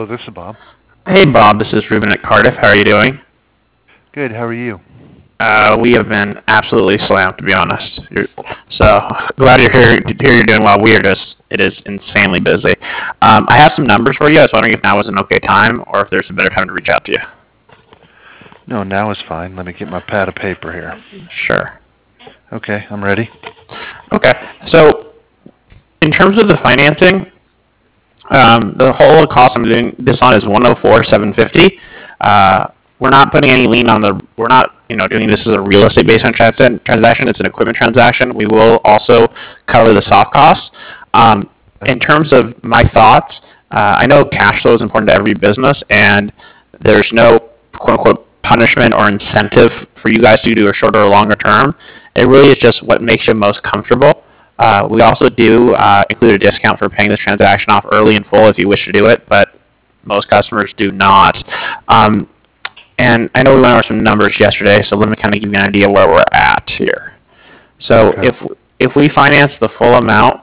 Hello, this is Bob. Hey Bob, this is Ruben at Cardiff. How are you doing? Good, how are you? We have been absolutely slammed, to be honest. So glad you're here. You're doing well. It is insanely busy. I have some numbers for you. I was wondering if now was an okay time, or if there's a better time to reach out to you. No, now is fine. Let me get my pad of paper here. Sure. Okay, I'm ready. Okay. So in terms of the financing, the whole cost I'm doing this on is 104,750. We're not putting any lien on the. We're not, doing this as a real estate based on transaction. It's an equipment transaction. We will also cover the soft costs. In terms of my thoughts, I know cash flow is important to every business, and there's no quote unquote punishment or incentive for you guys to do a shorter or longer term. It really is just what makes you most comfortable. We also do include a discount for paying this transaction off early and full if you wish to do it, but most customers do not. And I know we went over some numbers yesterday, so let me kind of give you an idea where we're at here. So Okay. if we finance the full amount,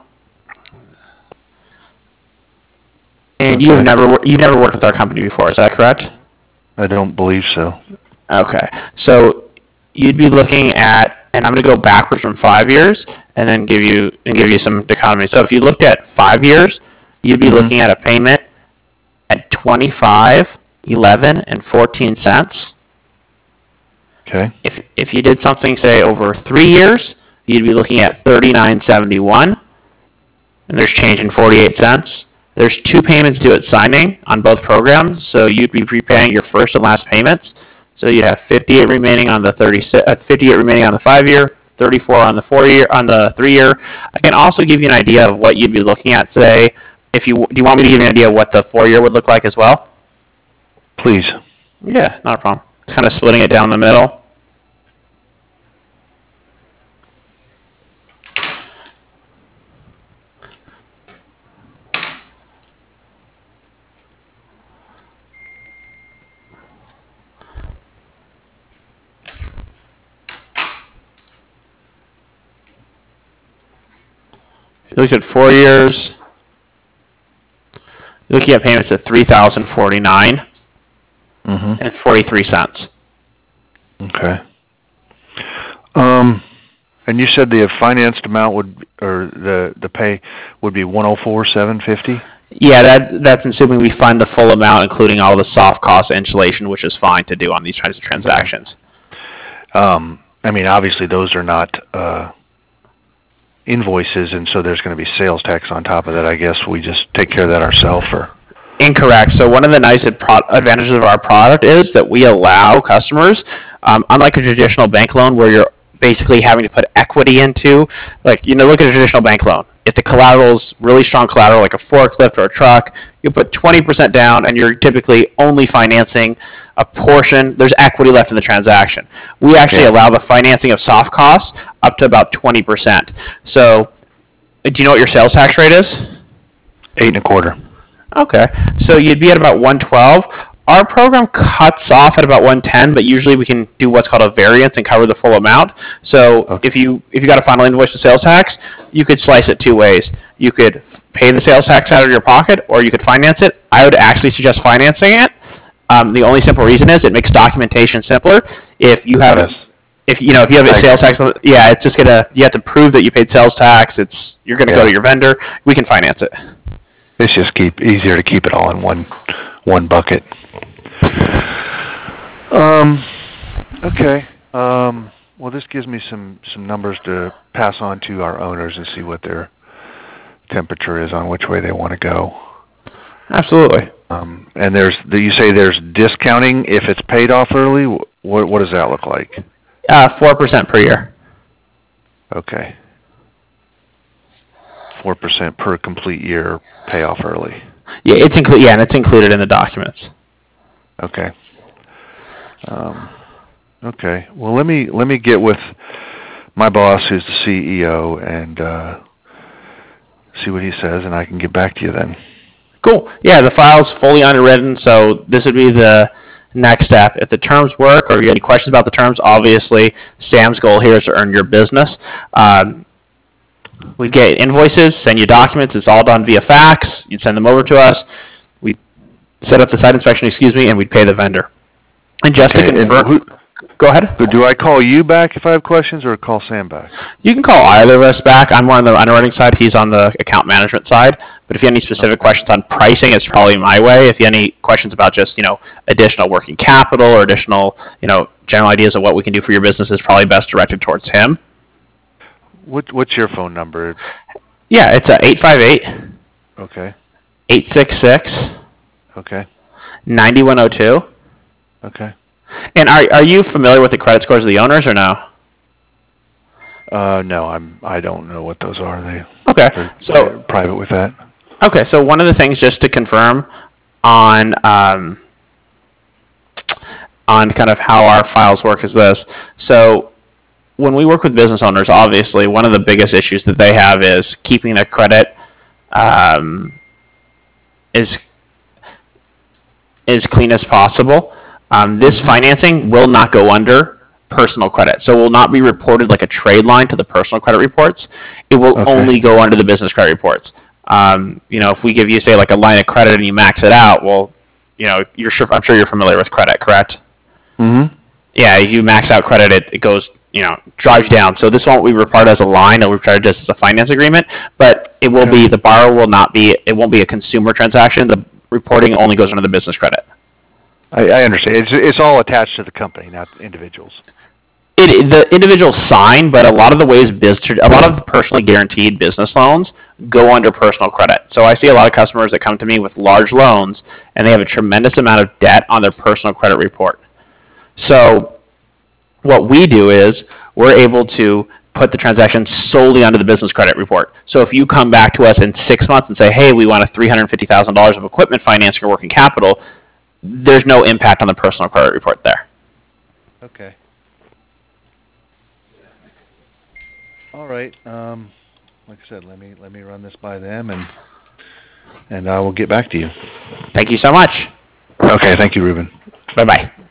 and Okay. you've never worked with our company before, is that correct? I don't believe so. Okay. So you'd be looking at, and I'm going to go backwards from 5 years, and then give you some dichotomy. So if you looked at 5 years, you'd be looking at a payment at 25, 11, and 14 cents. Okay. If you did something, say, over 3 years, you'd be looking at 39.71, and there's change in 48 cents. There's 2 payments due at signing on both programs, so you'd be prepaying your first and last payments. So you'd have 58 remaining on the 58 remaining on the 5 year, 34 on the 4 year, on the 3 year. I can also give you an idea of what you'd be looking at. Say, do you want me to give you an idea of what the 4 year would look like as well? Please. Yeah, not a problem. Kind of splitting it down the middle. If you look at 4 years, you're looking at payments at $3,049 and 43 cents. Okay. And you said the financed amount would, or the pay would be 104,750? Yeah, that's assuming we fund the full amount, including all the soft cost installation, which is fine to do on these kinds of transactions. I mean, obviously those are not invoices, and so there's going to be sales tax on top of that. I guess we just take care of that ourselves, or? Incorrect. So one of the nice advantages of our product is that we allow customers, unlike a traditional bank loan where you're basically having to put equity into, like, look at a traditional bank loan. If the collateral's really strong collateral, like a forklift or a truck, you put 20% down and you're typically only financing a portion. There's equity left in the transaction. We actually allow the financing of soft costs up to about 20%. So do you know what your sales tax rate is? 8.25. Okay, so you'd be at about 112. Our program cuts off at about 110, but usually we can do what's called a variance and cover the full amount. So if you got a final invoice to sales tax, you could slice it 2 ways. You could pay the sales tax out of your pocket, or you could finance it. I would actually suggest financing it. The only simple reason is it makes documentation simpler. If you have if you have a sales tax, it's just you have to prove that you paid sales tax. You're gonna go to your vendor. We can finance it. It's just easier to keep it all in one bucket. Okay. Well, this gives me some numbers to pass on to our owners and see what their temperature is on which way they want to go. Absolutely. And you say there's discounting if it's paid off early. What does that look like? 4% per year. Okay. 4% per complete year payoff early. Yeah, it's included in the documents. Okay. Okay. Well, let me get with my boss, who's the CEO, and see what he says, and I can get back to you then. Cool. Yeah, the file's fully underwritten, so this would be the next step. If the terms work, or you have any questions about the terms, obviously Sam's goal here is to earn your business. We get invoices, send you documents. It's all done via fax. You'd send them over to us. We set up the site inspection, and we'd pay the vendor. And just to confirm, go ahead. Do I call you back if I have questions, or call Sam back? You can call either of us back. I'm on the underwriting side. He's on the account management side. But if you have any specific questions on pricing, it's probably my way. If you have any questions about just, additional working capital or additional, general ideas of what we can do for your business, is probably best directed towards him. What's your phone number? Yeah, it's 858. Okay. 866. Okay. 9102. Okay. And are you familiar with the credit scores of the owners or no? No, I don't know what those are. They're private with that. Okay, so one of the things just to confirm on kind of how our files work is this. So when we work with business owners, obviously one of the biggest issues that they have is keeping their credit as clean as possible. This financing will not go under personal credit, so it will not be reported like a trade line to the personal credit reports. It will only go under the business credit reports. If we give you, say, like a line of credit and you max it out, well, I'm sure you're familiar with credit, correct? Mm-hmm. Yeah, if you max out credit, it goes, drives down. So this won't be reported as a line. It'll be reported just as a finance agreement, but it will be, the borrower will not be, it won't be a consumer transaction. The reporting only goes under the business credit. I understand. It's all attached to the company, not individuals. The individuals sign, but a lot of the ways a lot of personally guaranteed business loans go under personal credit. So I see a lot of customers that come to me with large loans, and they have a tremendous amount of debt on their personal credit report. So what we do is we're able to put the transaction solely onto the business credit report. So if you come back to us in 6 months and say, hey, we want $350,000 of equipment financing or working capital, there's no impact on the personal credit report there. Okay. All right. Like I said, let me run this by them, and I will get back to you. Thank you so much. Okay. Thank you, Ruben. Bye-bye.